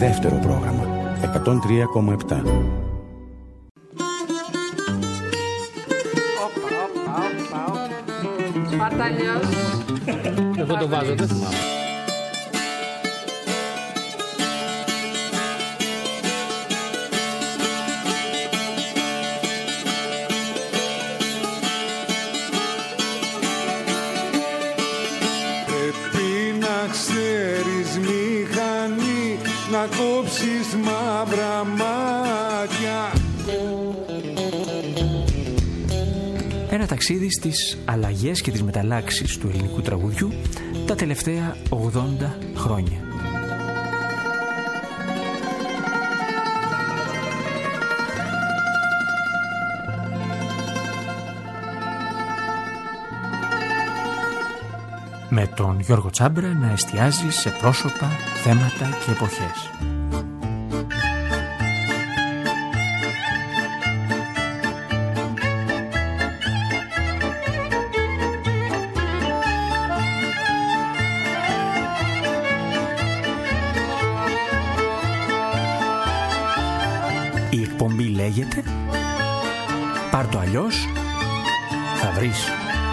Δεύτερο πρόγραμμα 103,7. Σπαρταλιός. Εγώ το βάζω, δεν θυμάμαι. Πρέπει να ξέρεις μηχανή, να κόψεις μαύρα μάτια. Ένα ταξίδι στις αλλαγές και τις μεταλλάξεις του ελληνικού τραγουδιού τα τελευταία 80 χρόνια. Με τον Γιώργο Τσάμπρα να εστιάζει σε πρόσωπα, θέματα και εποχές. Η εκπομπή λέγεται «Πάρ' το αλλιώς, θα βρεις».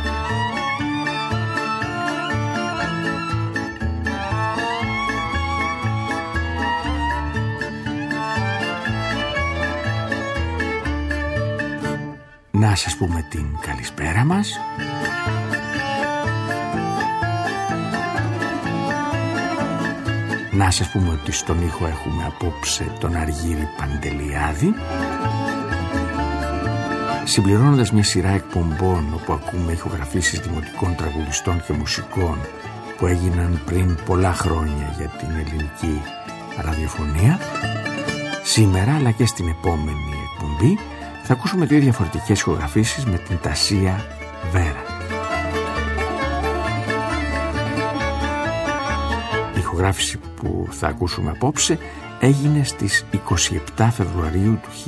Να σας πούμε την καλησπέρα μας. Να σας πούμε ότι στον ήχο έχουμε απόψε τον Αργύρη Παντελιάδη, συμπληρώνοντας μια σειρά εκπομπών όπου ακούμε ηχογραφήσεις δημοτικών τραγουδιστών και μουσικών που έγιναν πριν πολλά χρόνια για την ελληνική ραδιοφωνία. Σήμερα αλλά και στην επόμενη εκπομπή θα ακούσουμε δύο διαφορετικές ηχογραφήσεις με την Τασία Βέρα. Η ηχογράφηση που θα ακούσουμε απόψε έγινε στις 27 Φεβρουαρίου του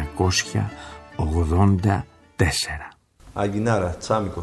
1984. Αγγινάρα, Τσάμικο.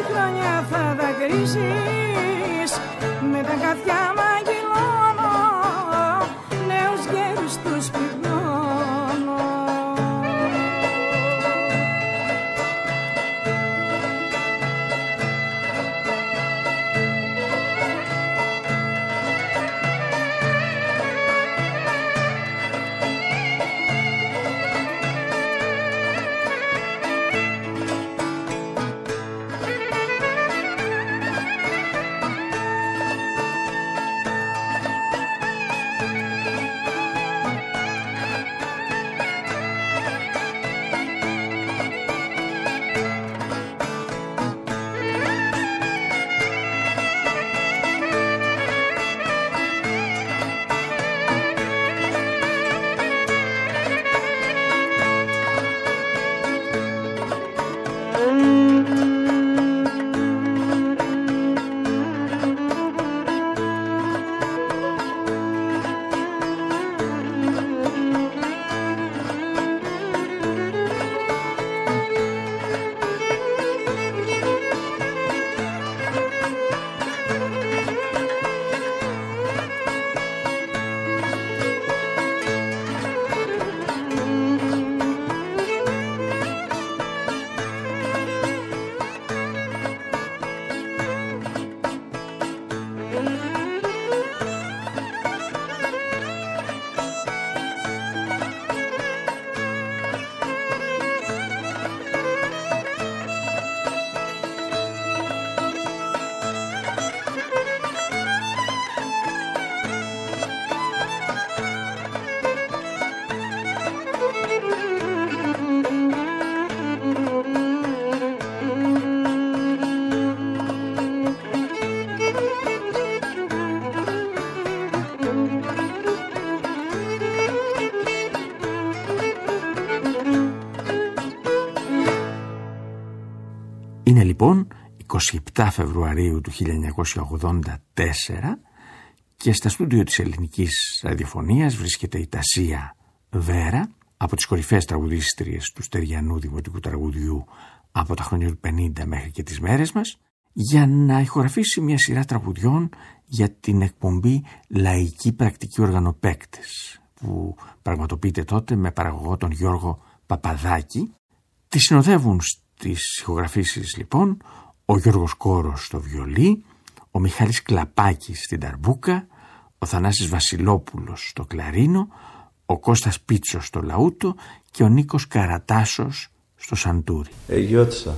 Με τα καθιά μαγιλώνω λοιπόν 27 Φεβρουαρίου του 1984 και στα στούντιο της Ελληνικής Ραδιοφωνίας βρίσκεται η Τασία Βέρα, από τις κορυφαίες τραγουδίστριες του στεριανού δημοτικού τραγουδιού από τα χρόνια του 50 μέχρι και τις μέρες μας, για να ηχογραφήσει μια σειρά τραγουδιών για την εκπομπή Λαϊκή Πρακτική Οργανοπαίκτες, που πραγματοποιείται τότε με παραγωγό τον Γιώργο Παπαδάκη. Τη συνοδεύουν στις ηχογραφήσεις λοιπόν ο Γιώργος Κόρος στο βιολί, ο Μιχάλης Κλαπάκης στην ταρμπούκα, ο Θανάσης Βασιλόπουλος στο κλαρίνο, ο Κώστας Πίτσος στο λαούτο και ο Νίκος Καρατάσος στο σαντούρι. Γιώτησα.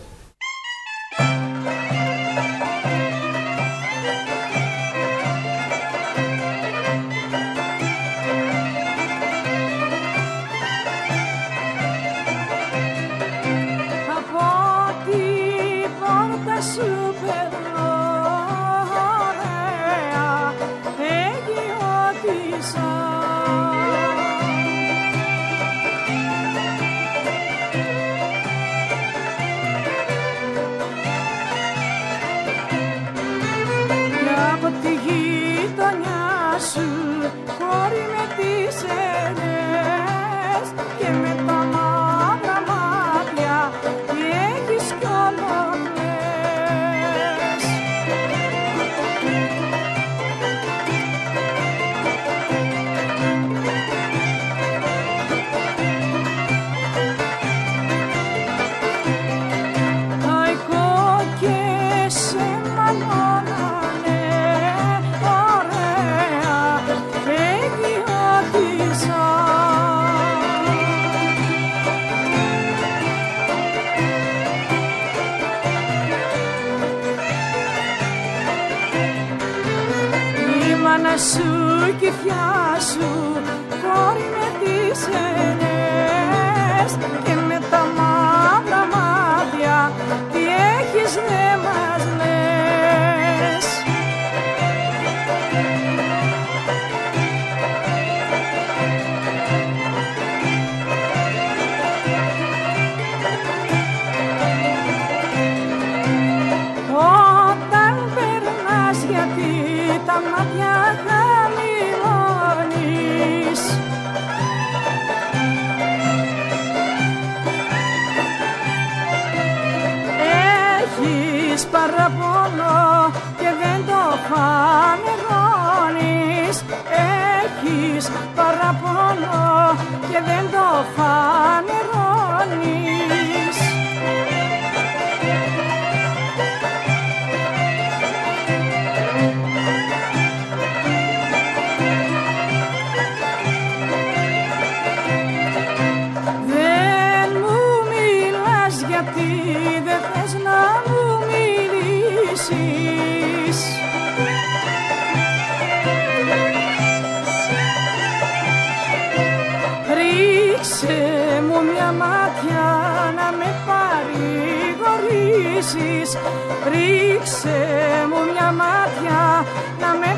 Ρίξε μου μια μάτια να με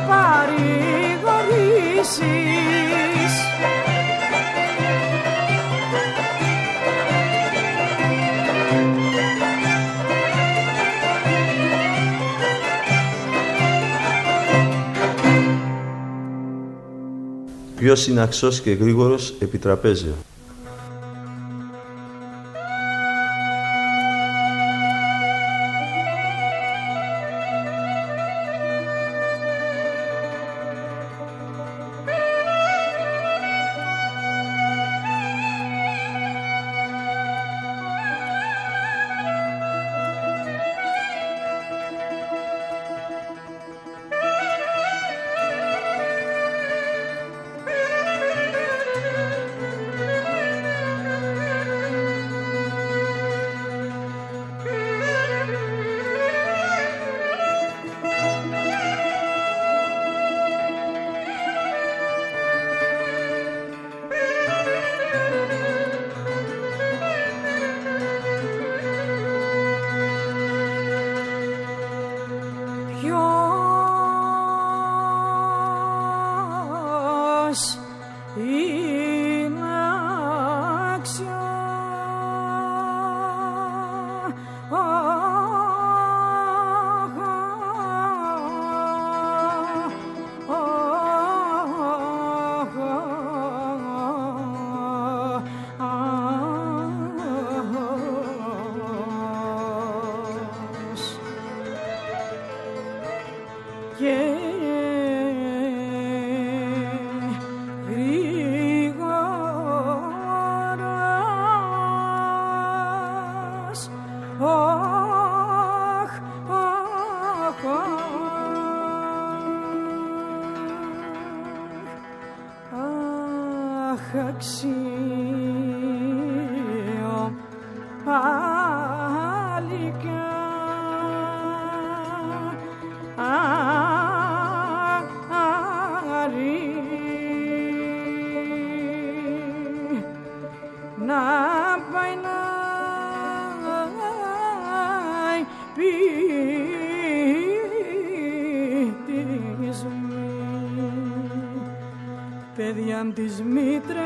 παρηγορήσεις. Ποιος είναι αξός και γρήγορος επί τραπέζιο? Της Μητρέλας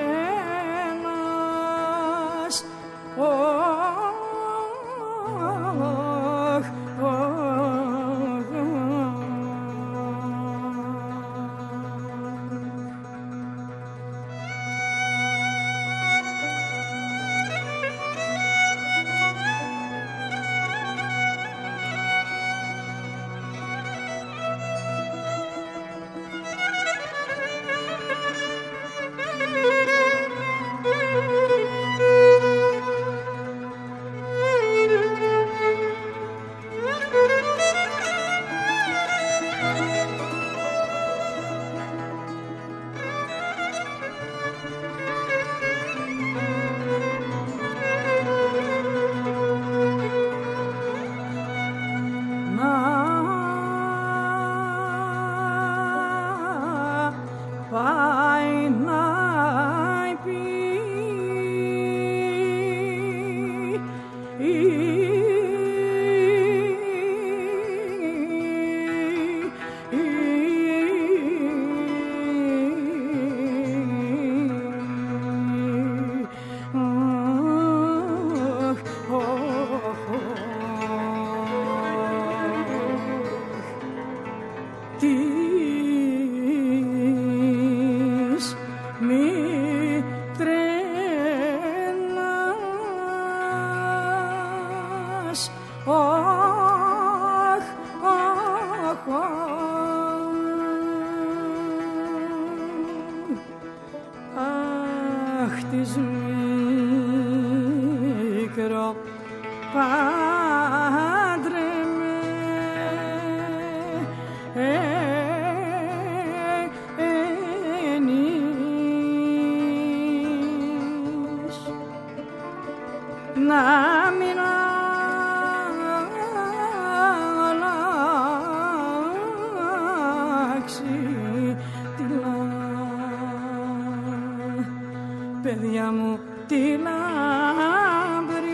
παιδιά μου τη λάμπρη.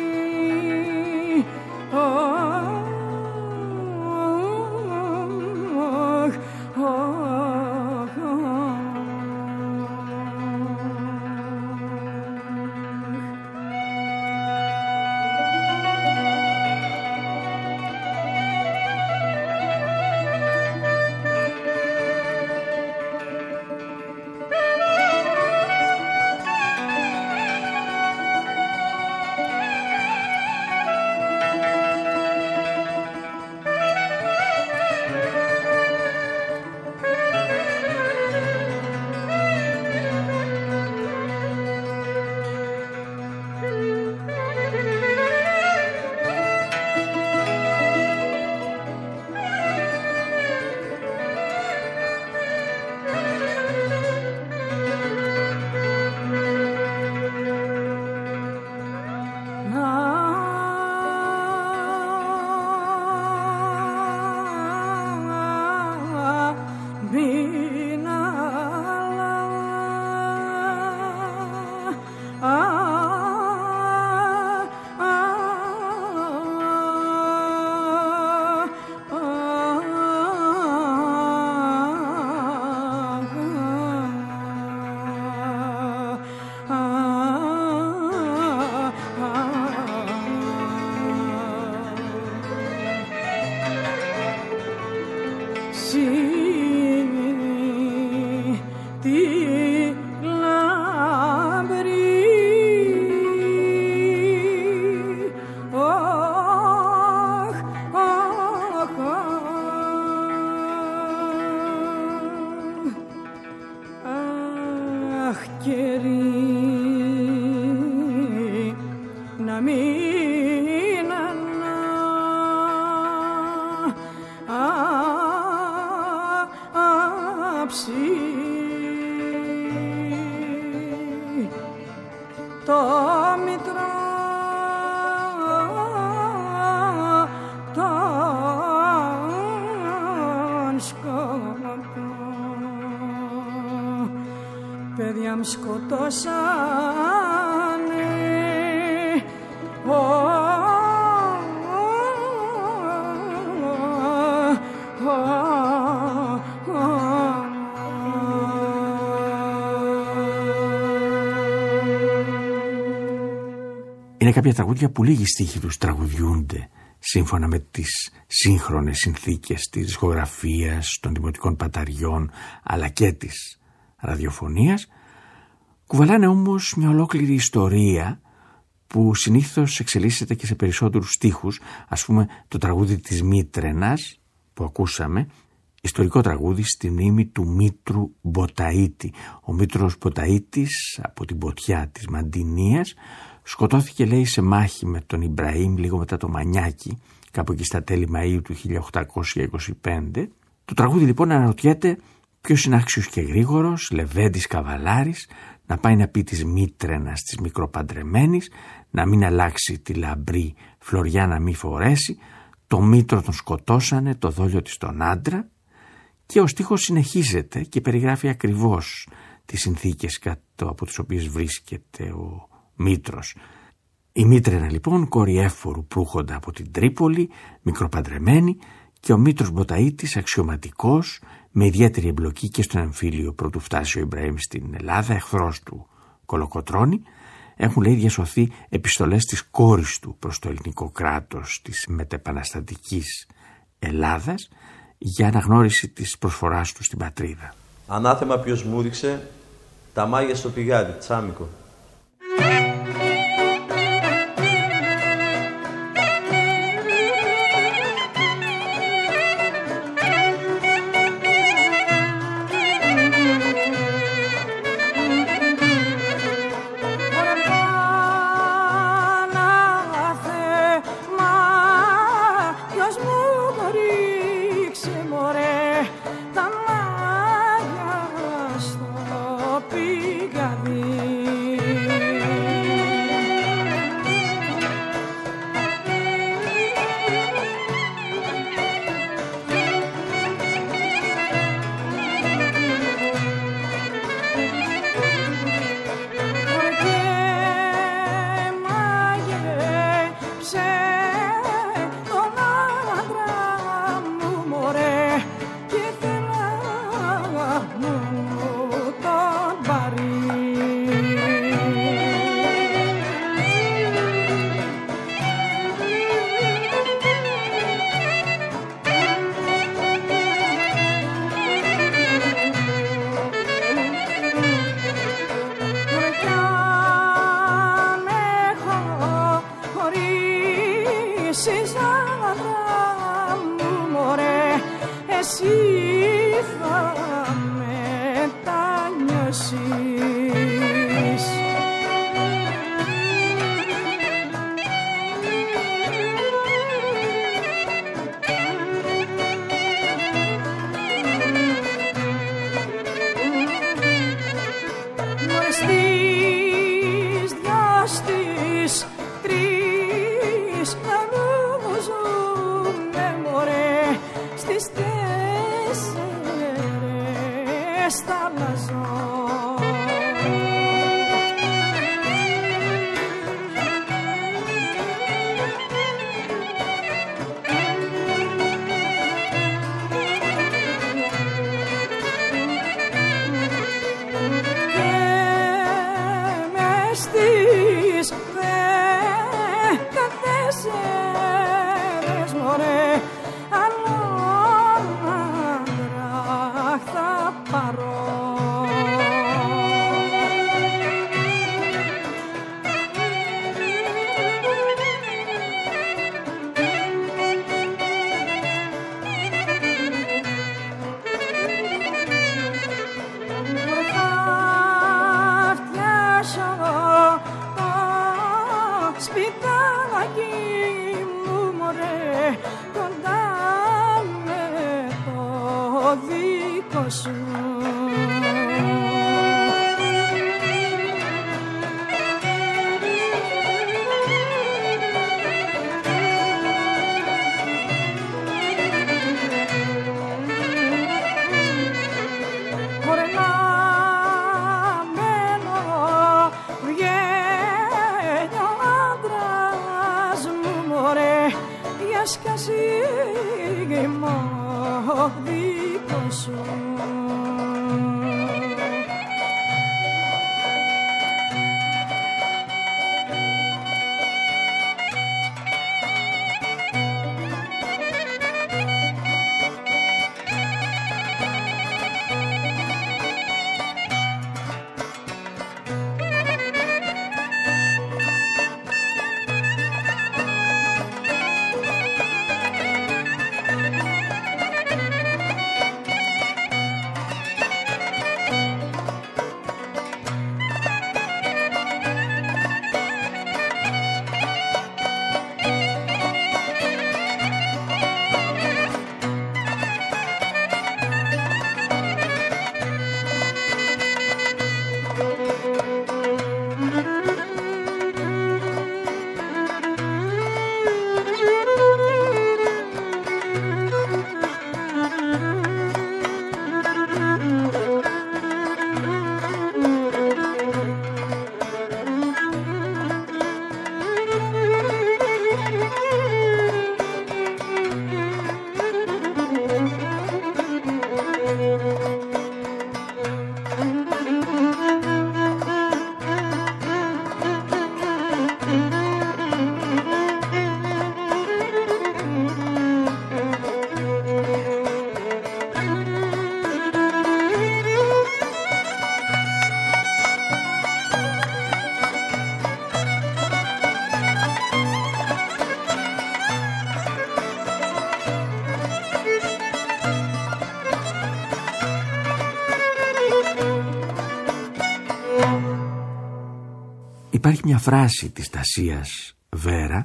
κάψει το μητρό τον σκότω. Παιδιά μου σκοτώσανε Είναι κάποια τραγούδια που λίγοι στίχοι τους τραγουδιούνται σύμφωνα με τις σύγχρονες συνθήκες της δισκογραφίας, των δημοτικών παταριών αλλά και της ραδιοφωνίας. Κουβαλάνε όμως μια ολόκληρη ιστορία που συνήθως εξελίσσεται και σε περισσότερους στίχους. Ας πούμε το τραγούδι της Μήτρενας που ακούσαμε, ιστορικό τραγούδι στη μνήμη του Μήτρου Μποταΐτη. Ο Μήτρος Μποταΐτης από την Ποτιά της Μαντινίας σκοτώθηκε, λέει, σε μάχη με τον Ιμπραήμ λίγο μετά το Μανιάκι, κάπου εκεί στα τέλη Μαΐου του 1825. Το τραγούδι λοιπόν αναρωτιέται ποιος είναι άξιος και γρήγορος, Λεβέντης Καβαλάρης, να πάει να πει της Μήτρενας της μικροπαντρεμένης να μην αλλάξει τη λαμπρή φλωριά να μην φορέσει, το Μήτρο τον σκοτώσανε, το δόλιο της τον άντρα. Και ο στίχος συνεχίζεται και περιγράφει ακριβώς τις συνθήκες κάτω από τις οποίες βρίσκεται ο Μήτρος. Η Μήτρενα λοιπόν, κόρη Έφορου Προύχοντα από την Τρίπολη, μικροπαντρεμένη, και ο Μήτρος Μποταΐτης, αξιωματικός, με ιδιαίτερη εμπλοκή και στον εμφύλιο πρωτού φτάσει ο Ιμπραήμ στην Ελλάδα, εχθρός του Κολοκοτρώνη, έχουν, λέει, διασωθεί επιστολές της κόρης του προς το ελληνικό κράτος της μετεπαναστατικής Ελλάδας για αναγνώριση της προσφοράς του στην πατρίδα. Ανάθεμα ποιος μου ρίξε τα μάγια στο πηγάδι, Τσάμικο. Σου Υπάρχει μια φράση της Τασίας Βέρα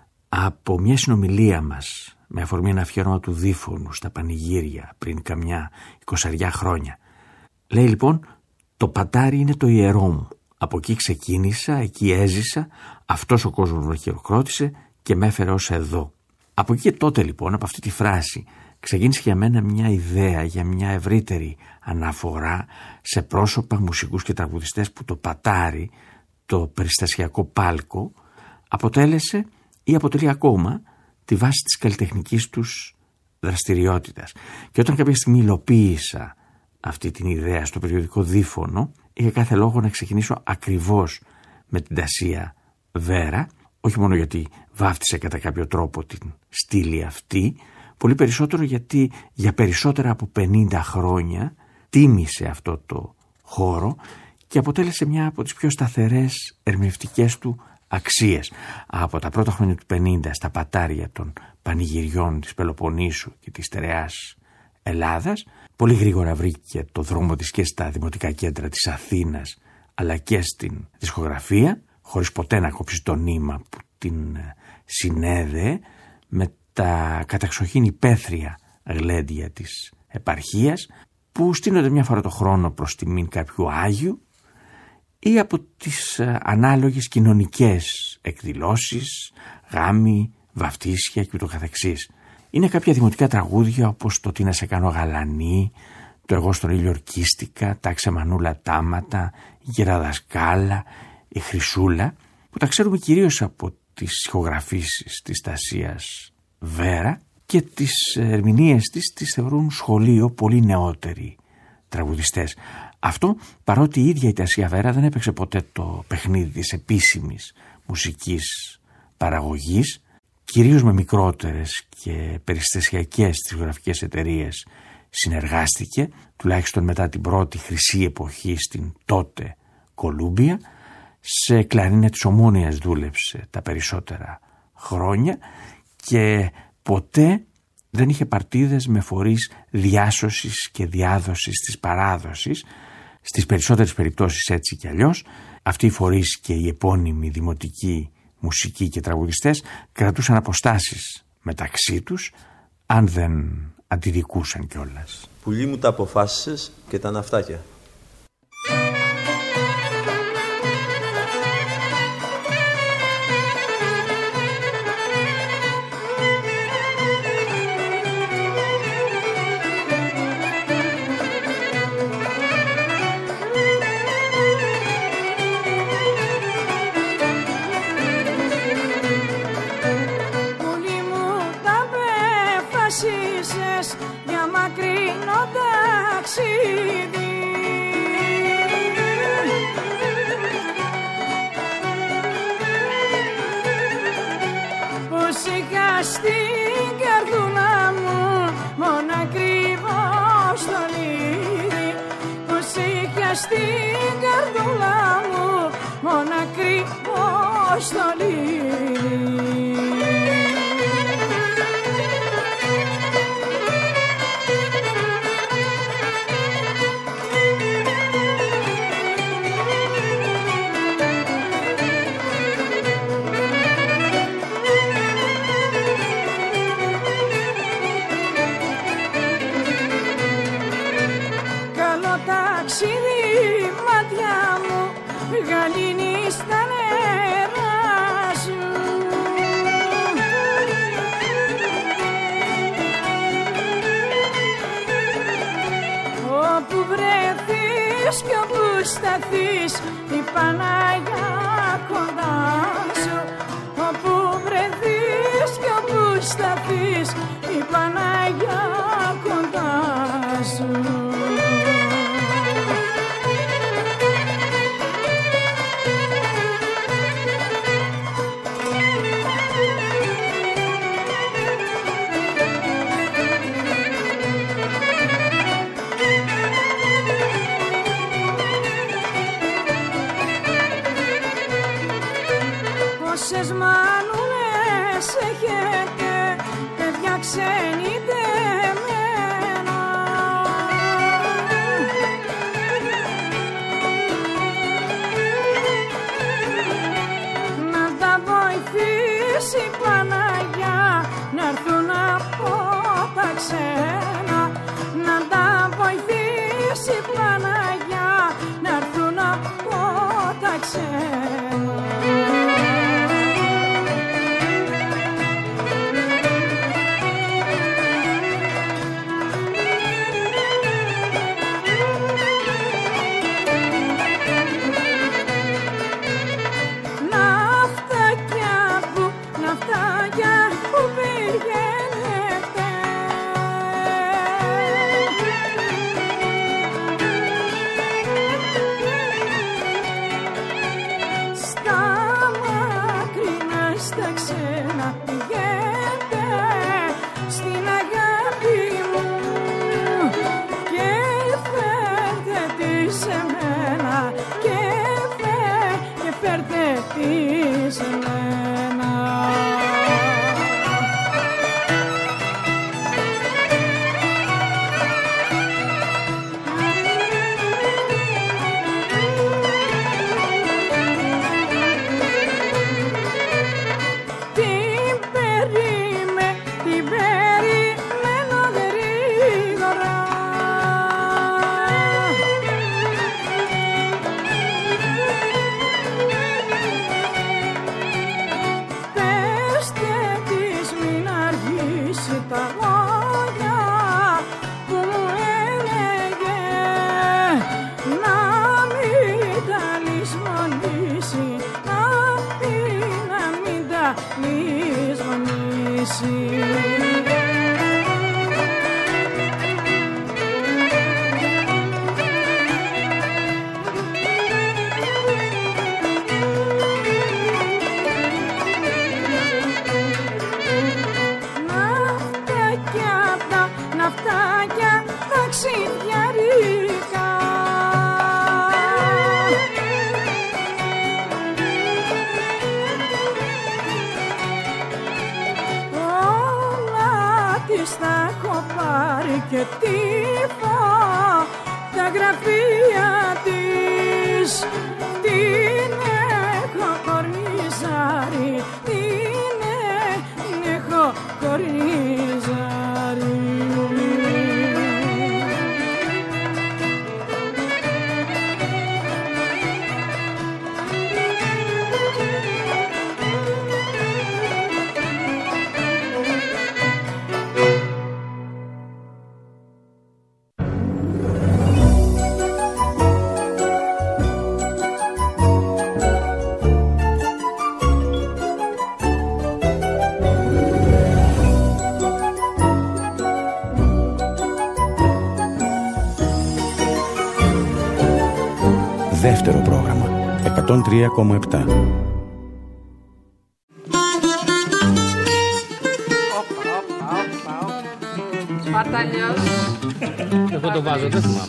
από μια συνομιλία μας με αφορμή ένα αφιέρωμα του Δίφωνου στα πανηγύρια πριν καμιά 20 χρόνια. Λέει λοιπόν: «Το πατάρι είναι το ιερό μου. Από εκεί ξεκίνησα, εκεί έζησα, αυτός ο κόσμος με χειροκρότησε και με έφερε ως εδώ». Από εκεί και τότε λοιπόν, από αυτή τη φράση, ξεκίνησε για μένα μια ιδέα για μια ευρύτερη αναφορά σε πρόσωπα, μουσικούς και τραγουδιστές που το πατάρι, το περιστασιακό πάλκο, αποτέλεσε ή αποτελεί ακόμα τη βάση της καλλιτεχνικής τους δραστηριότητας. Και όταν κάποια στιγμή υλοποίησα αυτή την ιδέα στο περιοδικό Δίφωνο, είχα κάθε λόγο να ξεκινήσω ακριβώς με την Τασία Βέρα, όχι μόνο γιατί βάφτισε κατά κάποιο τρόπο την στήλη αυτή, πολύ περισσότερο γιατί για περισσότερα από 50 χρόνια τίμησε αυτό το χώρο και αποτέλεσε μια από τις πιο σταθερές ερμηνευτικές του αξίες. Από τα πρώτα χρόνια του 50 στα πατάρια των πανηγυριών της Πελοποννήσου και της στερεάς Ελλάδας, πολύ γρήγορα βρήκε το δρόμο της και στα δημοτικά κέντρα της Αθήνας, αλλά και στην δισκογραφία, χωρίς ποτέ να κόψει το νήμα που την συνέδεε με τα καταξοχήν υπαίθρια γλέντια της επαρχίας, που στείνονται μια φορά το χρόνο προς τιμήν κάποιου Άγιου, ή από τις ανάλογες κοινωνικές εκδηλώσεις, γάμοι, βαφτίσια και ούτω καθεξής. Είναι κάποια δημοτικά τραγούδια όπως το «Τι να σε κάνω γαλανή», το «Εγώ στον ήλιο ορκίστηκα», «Τα ξεμανούλα τάματα», «Η Γεραδασκάλα», «Η Χρυσούλα», που τα ξέρουμε κυρίως από τις ηχογραφήσεις της Τασίας Βέρα και τις ερμηνείες της τις θεωρούν σχολείο πολύ νεότεροι τραγουδιστές. Αυτό παρότι η ίδια η Τασία Βέρα δεν έπαιξε ποτέ το παιχνίδι της επίσημης μουσικής παραγωγής, κυρίως με μικρότερες και περιστασιακές δισκογραφικές εταιρείες συνεργάστηκε, τουλάχιστον μετά την πρώτη χρυσή εποχή στην τότε Κολούμπια. Σε κλαρίνε της Ομόνοιας δούλεψε τα περισσότερα χρόνια και ποτέ δεν είχε παρτίδες με φορείς διάσωσης και διάδοσης της παράδοσης. Στις περισσότερες περιπτώσεις έτσι κι αλλιώς, αυτοί οι φορείς και οι επώνυμοι δημοτικοί μουσικοί και τραγουδιστές κρατούσαν αποστάσεις μεταξύ τους, αν δεν αντιδικούσαν κιόλας. Πουλί μου τα αποφάσισες και τα ναυτάκια. Για μακρινό ταξίδι, πως είχα στην καρδούλα μου μόνο ακριβό στολίδι, πως είχα στην καρδούλα μου μόνο ακριβό στολίδι. Γαλήνη στα νερά σου, όπου βρεθείς κι όπου σταθείς η Παναγιά κοντά σου, όπου βρεθείς κι όπου σταθείς η Παναγιά κοντά σου. Πόσες μανούλες έχετε, παιδιά ξενιτεμένα, να τα βοηθήσει η Παναγιά να'ρθούν από τα ξένα, να τα βοηθήσει η Παναγιά να'ρθούν από τα ξένα. Ναυτάκια ταξιδιάρικα, όλα τις τα έχω πάρει και τύφω τα γραφεία της, την έχω κορνιζάρει, την έχω κορνιζάρει. Δεύτερο πρόγραμμα 103,7. Σπαρταλιός. Εγώ το βάζω, δεν θυμάμαι.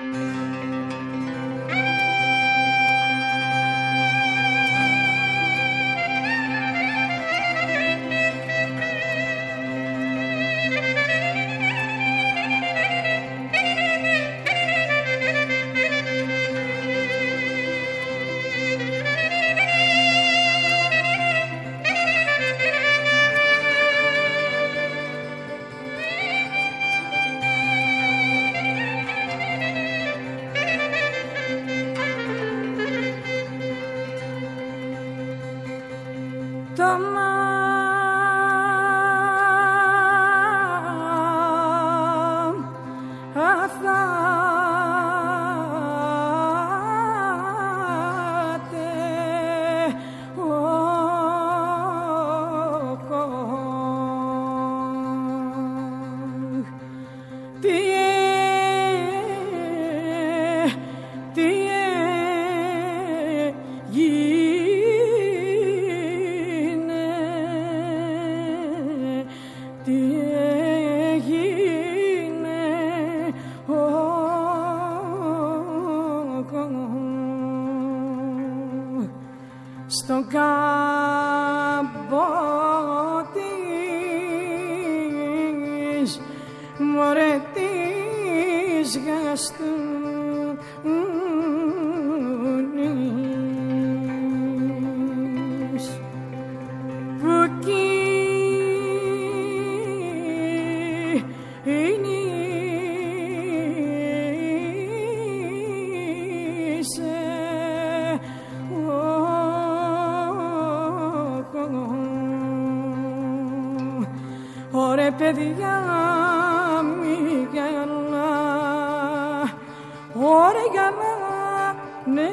Στον κάμπο της μωρέ της γαστούνης που κίνησε Ωρε παιδιά μη γελά, ωρε γελά, ναι,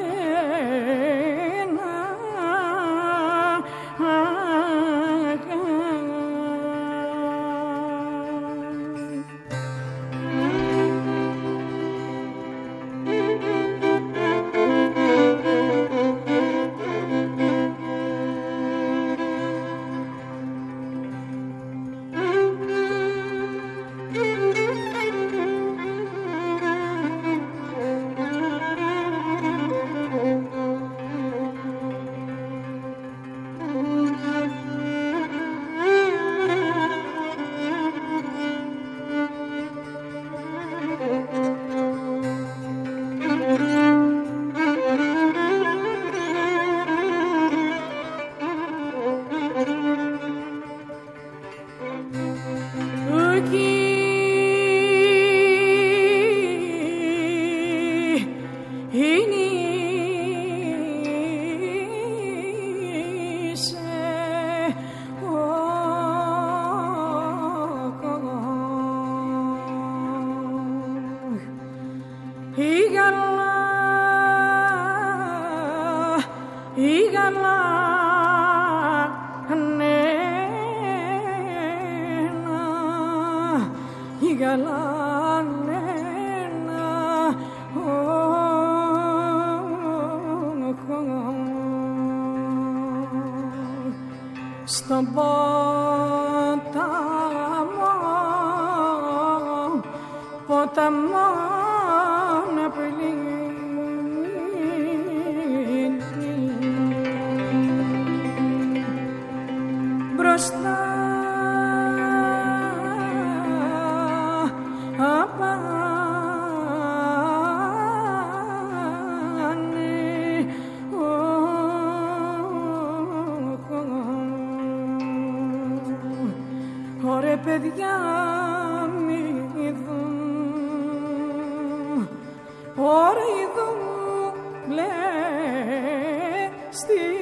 στον ποταμό να πλύνει μπροστά Ωρε παιδιά μη δουν, ωρε ειδούν λεστής.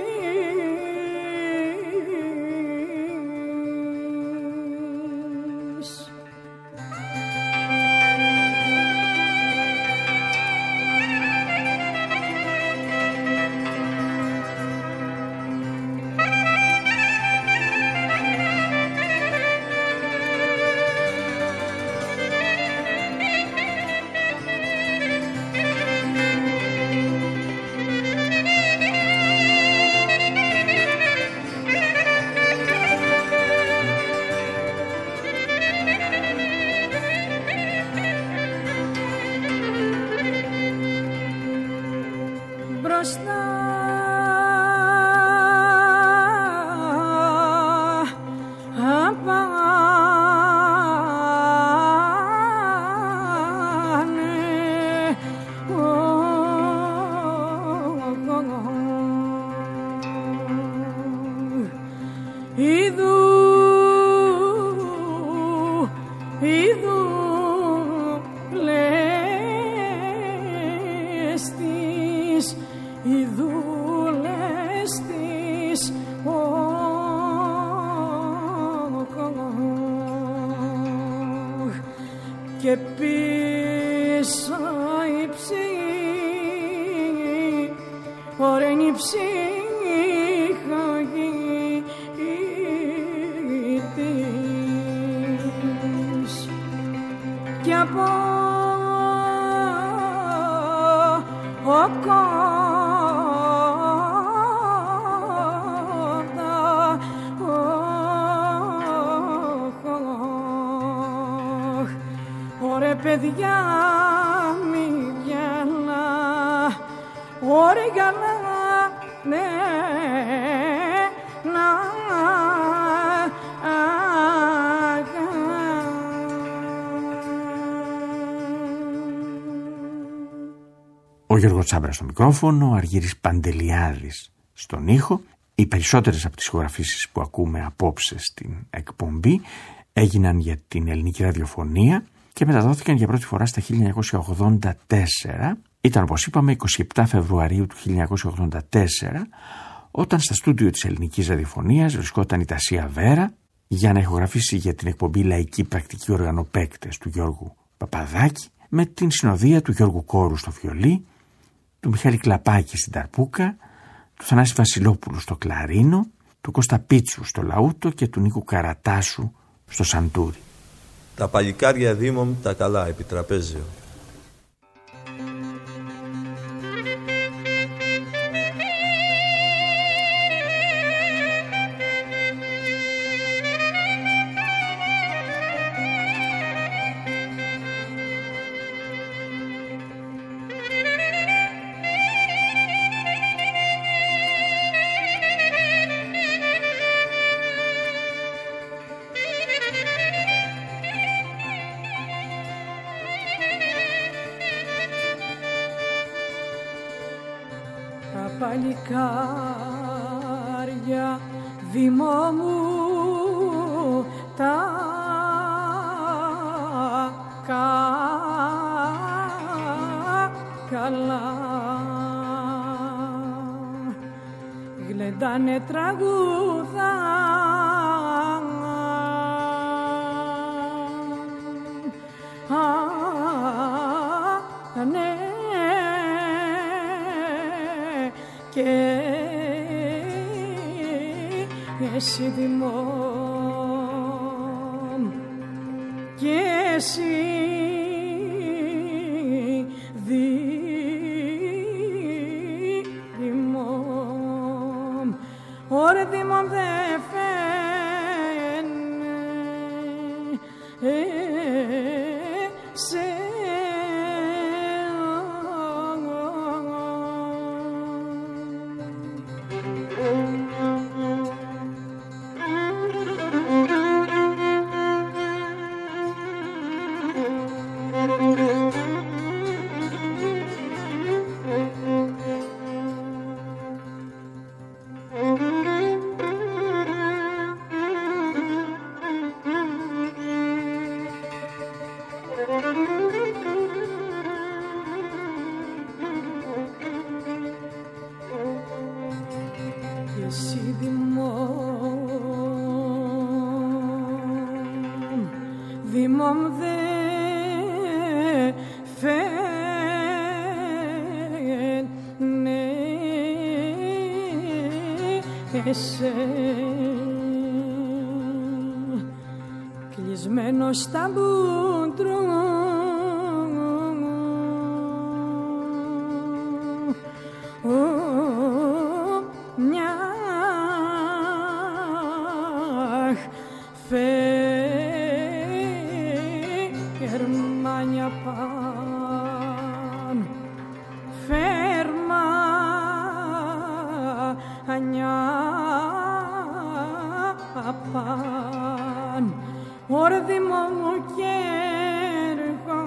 και πίσω η ψυχή, ωρεν η ψυχή της και από Ωρε παιδιά μη γελά, ωρε γελά, ναι, να Ο Γιώργος Τσάμπρας στο μικρόφωνο, ο Αργύρης Παντελιάδης στον ήχο. Οι περισσότερες από τις ηχογραφήσεις που ακούμε απόψε στην εκπομπή έγιναν για την ελληνική ραδιοφωνία και μεταδόθηκαν για πρώτη φορά στα 1984. Ήταν, όπως είπαμε, 27 Φεβρουαρίου του 1984, όταν στα στούντιο της ελληνικής ραδιοφωνίας βρισκόταν η Τασία Βέρα για να ηχογραφήσει για την εκπομπή Λαϊκή Πρακτική Οργανοπαίκτες του Γιώργου Παπαδάκη, με την συνοδεία του Γιώργου Κόρου στο βιολί, του Μιχάλη Κλαπάκη στην ταρπούκα, του Θανάση Βασιλόπουλου στο κλαρίνο, του Κώστα Πίτσου στο λαούτο και του Νίκου Καρατάσου στο σαντούρι. Τα παλικάρια δήμων τα καλά επί τραπέζιο. Παλικάρια δήμο μου τα καλά γλεντάνε τραγούδα ναι, και εσύ δημόν και εσύ δημόν, ωρε δημόν δε φαίνεσαι εσύ δημόν δε φαίνεσαι κλεισμένος στα μπούντρο μια φερμάνια παν, φερμάνια παν, όρδιμο μου και έργο,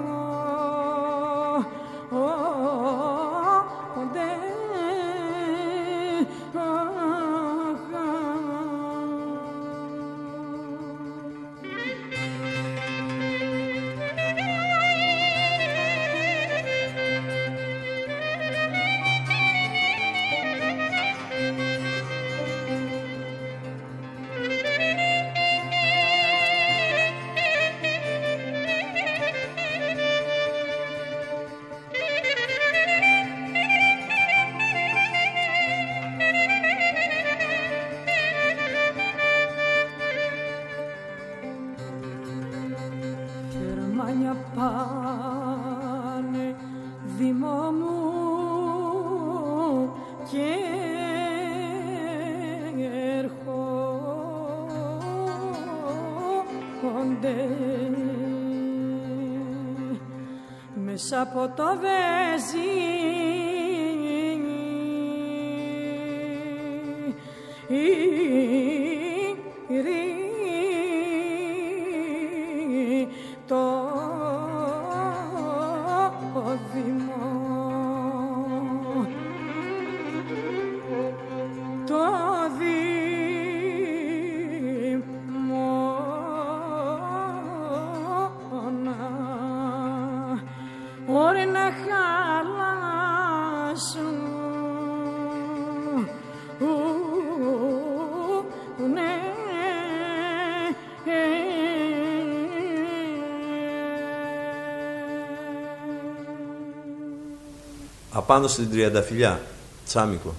μέσα από το βέζι το δημό, το δημόνα, ωρε να χαλάσουν, ναι. Απάνω στην Τριανταφυλλιά, Τσάμικο.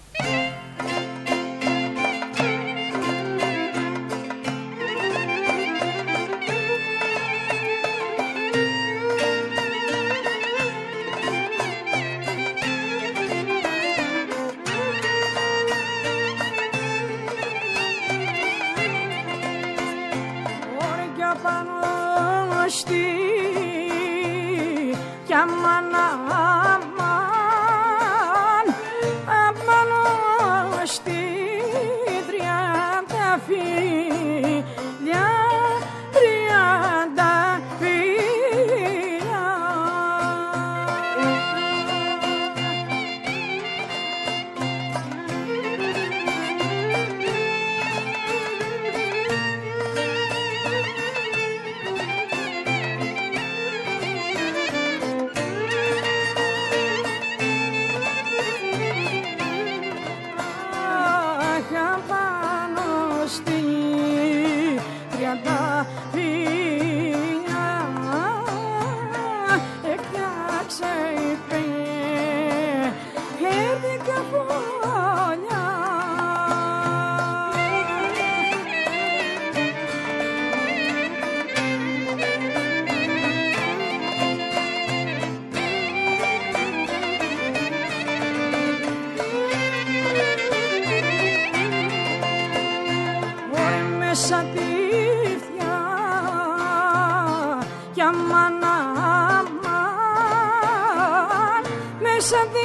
Όρια πάνω στη κι αμανά στη Τριανταφυλλιά, Τριανταφυλλιά. Μέσα τη θεία κι αμανά μέσα τη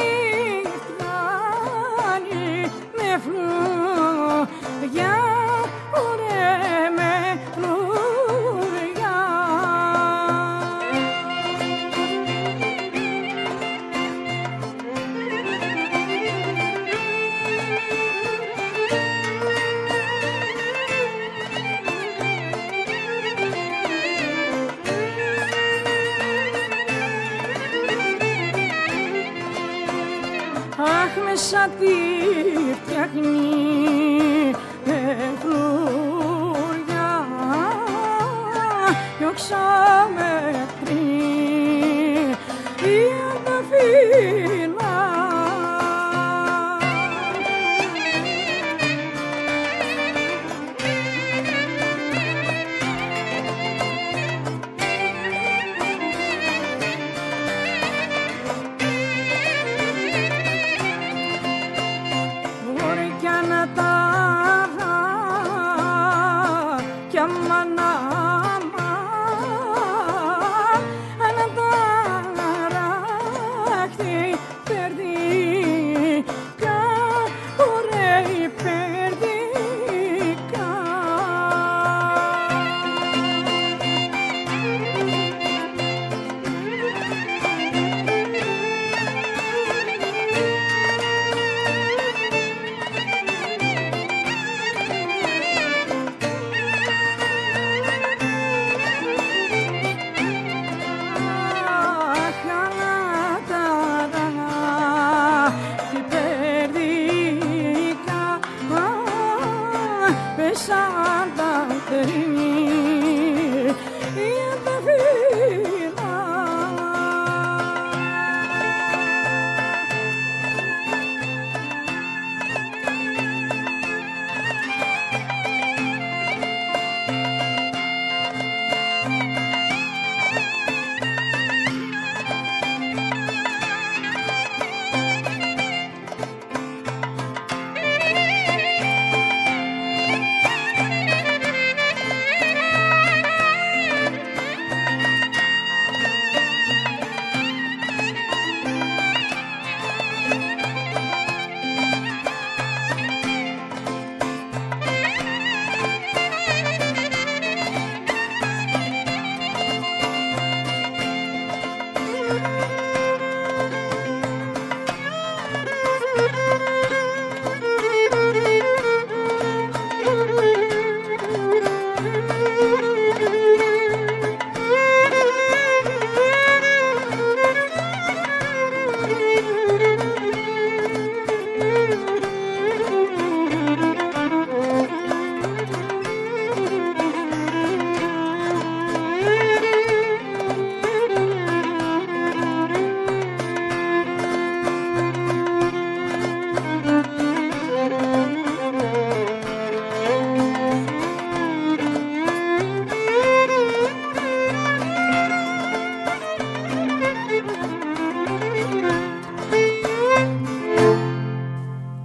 θιάνει με φλουριά, ωρε με φλουριά. Αχ, μέσα τη φτιάχνει με φλουριά, διώξαμε πριν Τριανταφυλλιά. Κι αμανά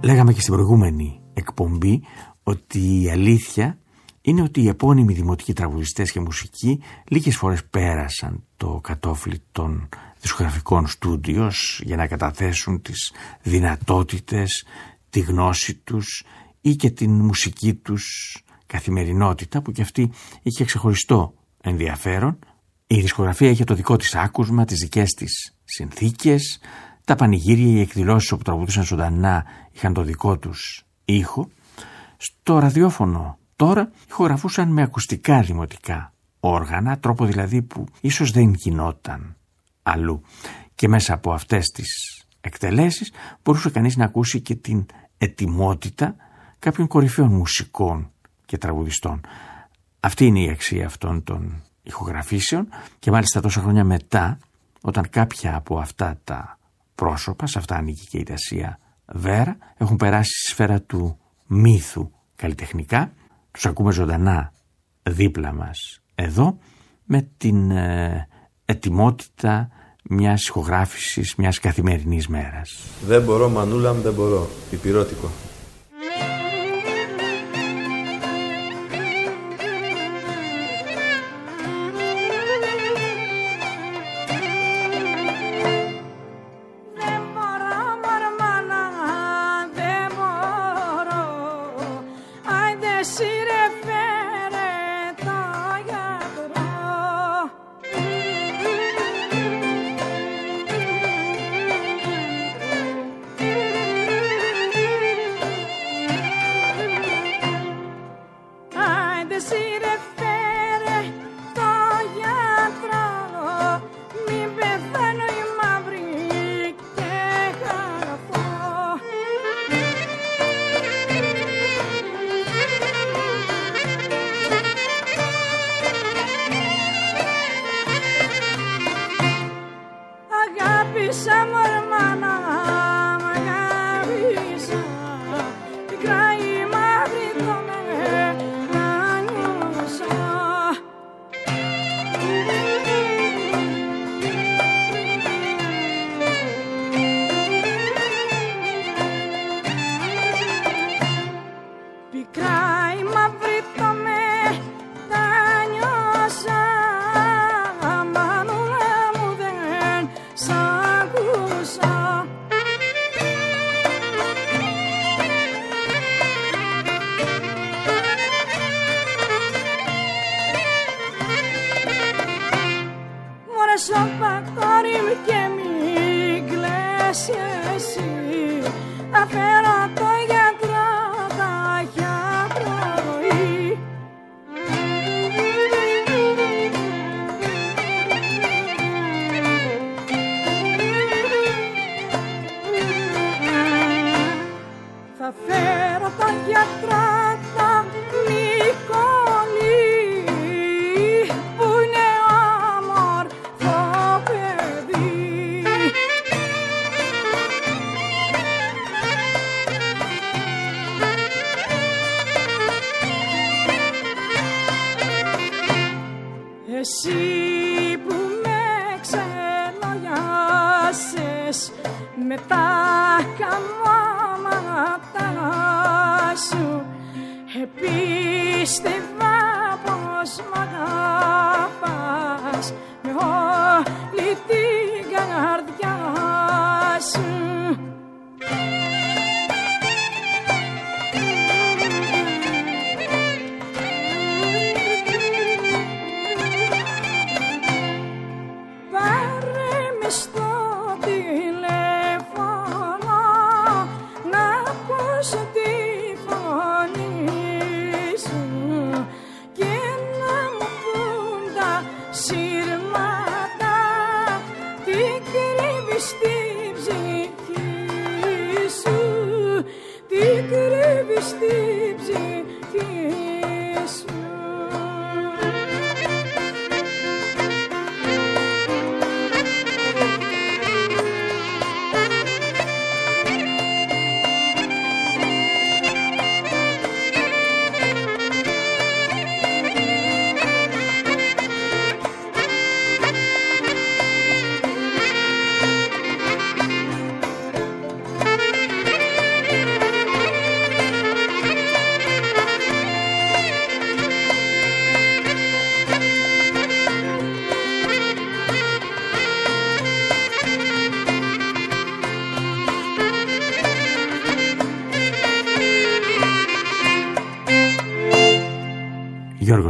Λέγαμε και στην προηγούμενη εκπομπή ότι η αλήθεια είναι ότι οι επώνυμοι δημοτικοί τραγουδιστές και μουσικοί λίγες φορές πέρασαν το κατόφλι των δισκογραφικών στούντιος για να καταθέσουν τις δυνατότητες, τη γνώση τους ή και την μουσική τους καθημερινότητα, που και αυτή είχε ξεχωριστό ενδιαφέρον. Η δισκογραφία είχε το δικό της άκουσμα, τις δικές της συνθήκες, τα πανηγύρια, οι εκδηλώσεις όπου τραγουδούσαν ζωντανά είχαν το δικό τους ήχο. Στο ραδιόφωνο τώρα ηχογραφούσαν με ακουστικά δημοτικά όργανα, τρόπο δηλαδή που ίσως δεν γινόταν αλλού. Και μέσα από αυτές τις εκτελέσεις μπορούσε κανείς να ακούσει και την ετοιμότητα κάποιων κορυφαίων μουσικών και τραγουδιστών. Αυτή είναι η αξία αυτών των ηχογραφήσεων, και μάλιστα τόσα χρόνια μετά, όταν κάποια από αυτά τα πρόσωπα, σε αυτά ανήκει και η Τασία Βέρα, έχουν περάσει στη σφαίρα του μύθου καλλιτεχνικά, τους ακούμε ζωντανά δίπλα μας εδώ, με την ετοιμότητα μιας ηχογράφησης μιας καθημερινής μέρας. Δεν μπορώ, μανούλα μου, δεν μπορώ. Υπηρώτικο.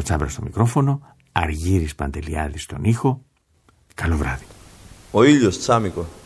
Τσάμπρας στο μικρόφωνο, Αργύρης Παντελιάδης στον ήχο. Καλό βράδυ. Ο ήλιος Τσάμικο.